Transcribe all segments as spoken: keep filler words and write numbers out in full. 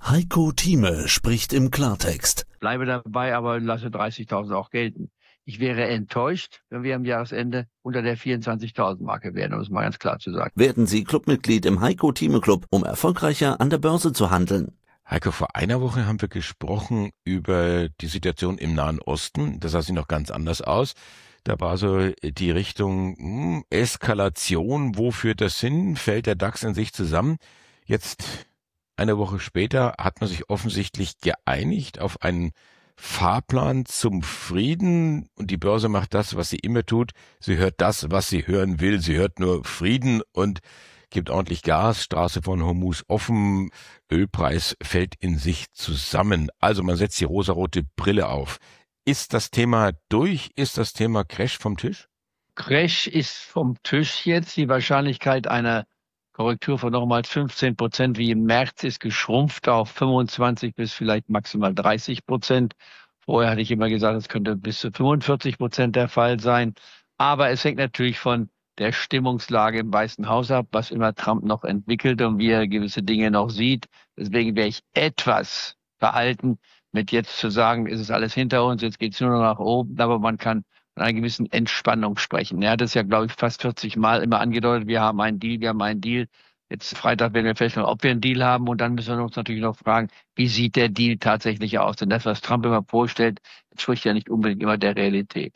Heiko Thieme spricht im Klartext. Bleibe dabei, aber lasse dreißigtausend auch gelten. Ich wäre enttäuscht, wenn wir am Jahresende unter der vierundzwanzigtausend Marke wären, um es mal ganz klar zu sagen. Werden Sie Clubmitglied im Heiko Thieme Club, um erfolgreicher an der Börse zu handeln. Heiko, vor einer Woche haben wir gesprochen über die Situation im Nahen Osten. Das sah sich noch ganz anders aus. Da war so die Richtung hm, Eskalation. Wo führt das hin? Fällt der DAX in sich zusammen? Jetzt, eine Woche später, hat man sich offensichtlich geeinigt auf einen Fahrplan zum Frieden. Und die Börse macht das, was sie immer tut. Sie hört das, was sie hören will. Sie hört nur Frieden und gibt ordentlich Gas. Straße von Hormuz offen. Ölpreis fällt in sich zusammen. Also man setzt die rosarote Brille auf. Ist das Thema durch? Ist das Thema Crash vom Tisch? Crash ist vom Tisch jetzt. Die Wahrscheinlichkeit einer Korrektur von nochmals fünfzehn Prozent wie im März ist geschrumpft auf fünfundzwanzig bis vielleicht maximal dreißig Prozent. Vorher hatte ich immer gesagt, es könnte bis zu fünfundvierzig Prozent der Fall sein. Aber es hängt natürlich von der Stimmungslage im Weißen Haus ab, was immer Trump noch entwickelt und wie er gewisse Dinge noch sieht. Deswegen wäre ich etwas verhalten, mit jetzt zu sagen, ist es alles hinter uns, jetzt geht es nur noch nach oben, aber man kann von einer gewissen Entspannung sprechen. Er hat es ja, glaube ich, fast vierzig Mal immer angedeutet, wir haben einen Deal, wir haben einen Deal. Jetzt Freitag werden wir feststellen, ob wir einen Deal haben und dann müssen wir uns natürlich noch fragen, wie sieht der Deal tatsächlich aus? Denn das, was Trump immer vorstellt, entspricht ja nicht unbedingt immer der Realität.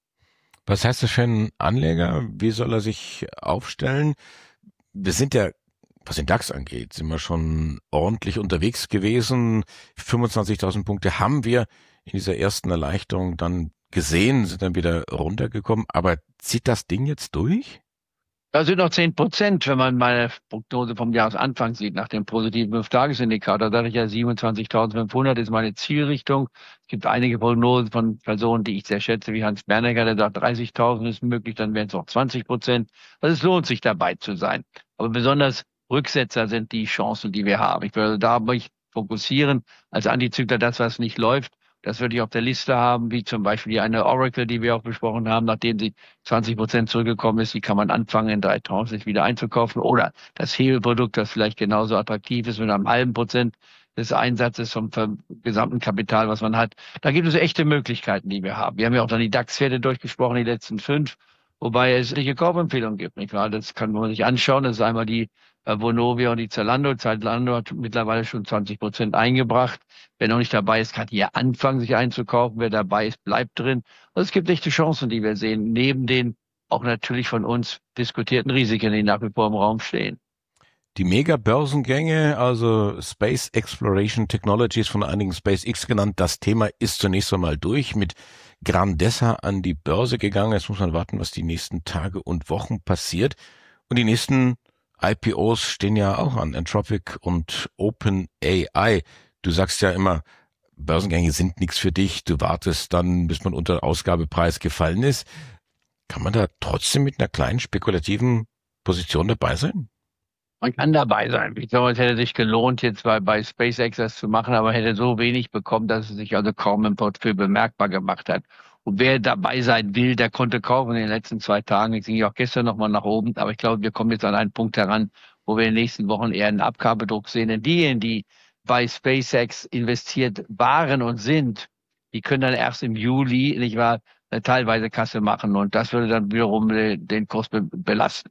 Was heißt das für einen Anleger? Wie soll er sich aufstellen? Wir sind ja, was den DAX angeht, sind wir schon ordentlich unterwegs gewesen. fünfundzwanzigtausend Punkte haben wir in dieser ersten Erleichterung dann gesehen, sind dann wieder runtergekommen. Aber zieht das Ding jetzt durch? Da sind noch zehn Prozent, wenn man meine Prognose vom Jahresanfang sieht, nach dem positiven fünf-Tages-Indikator. Da dachte ich ja, siebenundzwanzigtausendfünfhundert ist meine Zielrichtung. Es gibt einige Prognosen von Personen, die ich sehr schätze, wie Hans Bernecker, der sagt, dreißigtausend ist möglich, dann wären es noch zwanzig Prozent. Also es lohnt sich, dabei zu sein. Aber besonders Rücksetzer sind die Chancen, die wir haben. Ich würde da mich fokussieren, als Antizykler das, was nicht läuft. Das würde ich auf der Liste haben, wie zum Beispiel eine Oracle, die wir auch besprochen haben, nachdem sie zwanzig Prozent zurückgekommen ist, die kann man anfangen, in drei Tranches wieder einzukaufen. Oder das Hebelprodukt, das vielleicht genauso attraktiv ist mit einem halben Prozent des Einsatzes vom gesamten Kapital, was man hat. Da gibt es echte Möglichkeiten, die wir haben. Wir haben ja auch dann die DAX-Werte durchgesprochen, die letzten fünf, wobei es richtige Kaufempfehlungen gibt, nicht wahr? Das kann man sich anschauen. Das ist einmal die Vonovia und die Zalando. Zalando hat mittlerweile schon zwanzig Prozent eingebracht. Wer noch nicht dabei ist, kann hier anfangen, sich einzukaufen. Wer dabei ist, bleibt drin. Also es gibt echte Chancen, die wir sehen, neben den auch natürlich von uns diskutierten Risiken, die nach wie vor im Raum stehen. Die Mega-Börsengänge, also Space Exploration Technologies, von einigen SpaceX genannt, das Thema ist zunächst einmal durch, mit Grandezza an die Börse gegangen. Jetzt muss man warten, was die nächsten Tage und Wochen passiert. Und die nächsten I P Os stehen ja auch an, Anthropic und OpenAI. Du sagst ja immer, Börsengänge sind nichts für dich. Du wartest dann, bis man unter Ausgabepreis gefallen ist. Kann man da trotzdem mit einer kleinen spekulativen Position dabei sein? Man kann dabei sein. Ich glaube, es hätte sich gelohnt, jetzt bei, bei SpaceX das zu machen, aber hätte so wenig bekommen, dass es sich also kaum im Portfolio bemerkbar gemacht hat. Und wer dabei sein will, der konnte kaufen in den letzten zwei Tagen. Jetzt ging ich auch gestern nochmal nach oben. Aber ich glaube, wir kommen jetzt an einen Punkt heran, wo wir in den nächsten Wochen eher einen Abgabedruck sehen. Denn diejenigen, die bei SpaceX investiert waren und sind, die können dann erst im Juli, nicht wahr, eine teilweise Kasse machen. Und das würde dann wiederum den Kurs be- belasten.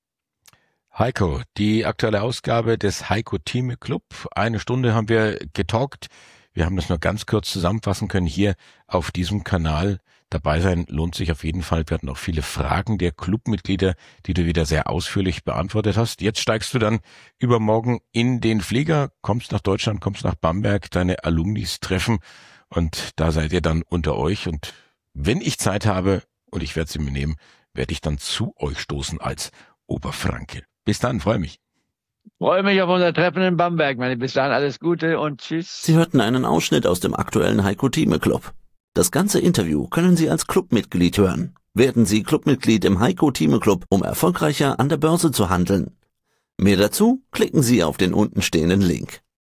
Heiko, die aktuelle Ausgabe des Heiko Thieme Club. Eine Stunde haben wir getalkt. Wir haben das nur ganz kurz zusammenfassen können hier auf diesem Kanal. Dabei sein lohnt sich auf jeden Fall. Wir hatten auch viele Fragen der Clubmitglieder, die du wieder sehr ausführlich beantwortet hast. Jetzt steigst du dann übermorgen in den Flieger, kommst nach Deutschland, kommst nach Bamberg, deine Alumnis treffen und da seid ihr dann unter euch. Und wenn ich Zeit habe, und ich werde sie mir nehmen, werde ich dann zu euch stoßen als Oberfranke. Bis dann, freue mich. Freue mich auf unser Treffen in Bamberg, meine. Bis dahin alles Gute und tschüss. Sie hörten einen Ausschnitt aus dem aktuellen Heiko Thieme Club. Das ganze Interview können Sie als Clubmitglied hören. Werden Sie Clubmitglied im Heiko Thieme Club, um erfolgreicher an der Börse zu handeln. Mehr dazu klicken Sie auf den unten stehenden Link.